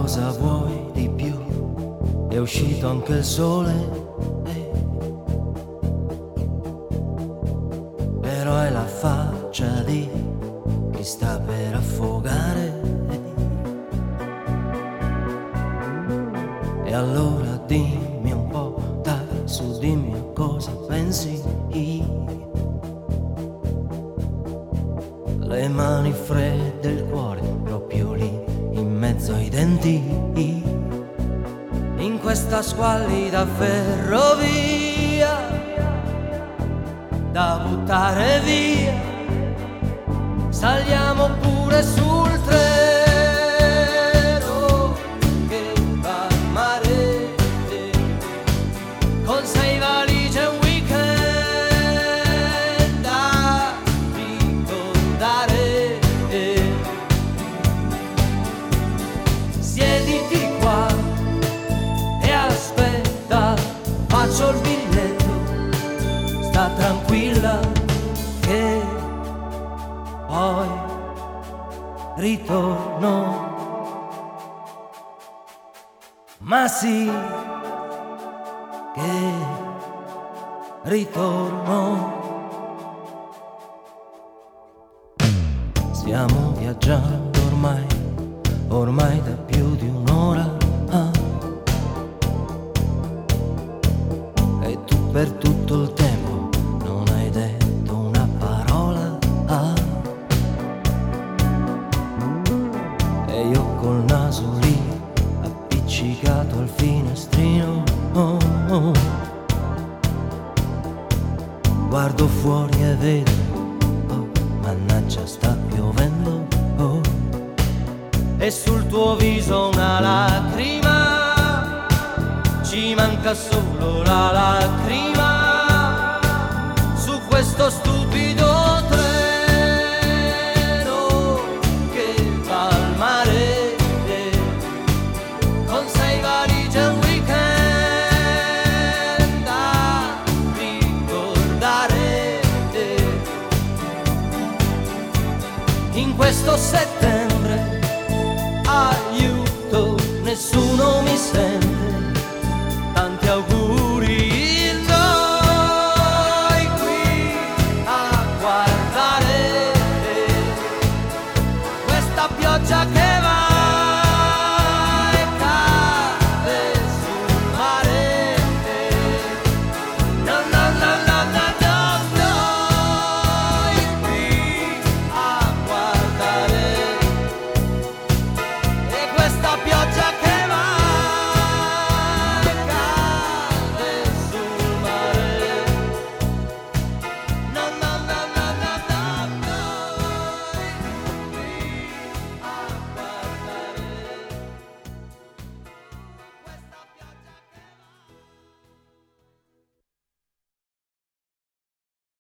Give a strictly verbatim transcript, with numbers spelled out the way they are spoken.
cosa vuoi di più? È uscito anche il sole, eh. Però è la faccia di chi sta per affogare, eh. E allora dimmi un po', dai, su dimmi a cosa pensi. Le mani fredde, il cuore proprio lì, in mezzo ai denti, in questa squallida ferrovia da buttare via. Saliamo pure sul treno che va al mare, con sei valigie e un weekend da ricordare. Siediti qua e aspetta, faccio il biglietto, sta tranquilla che poi ritorno. Ma sì che ritorno. Stiamo viaggiando ormai, ormai da più di un'ora, ah. E tu per tutto il tempo non hai detto una parola, ah. E io col naso lì appiccicato al finestrino, oh, oh. Guardo fuori e vedo, oh, mannaggia sta piovendo, oh. E sul tuo viso una lacrima, ci manca solo la lacrima, su questo stupido treno che va al mare, con sei valigie e un weekend da ricordare. In questo settembre, aiuto, nessuno mi sente, tanti auguri, noi qui a guardare questa pioggia che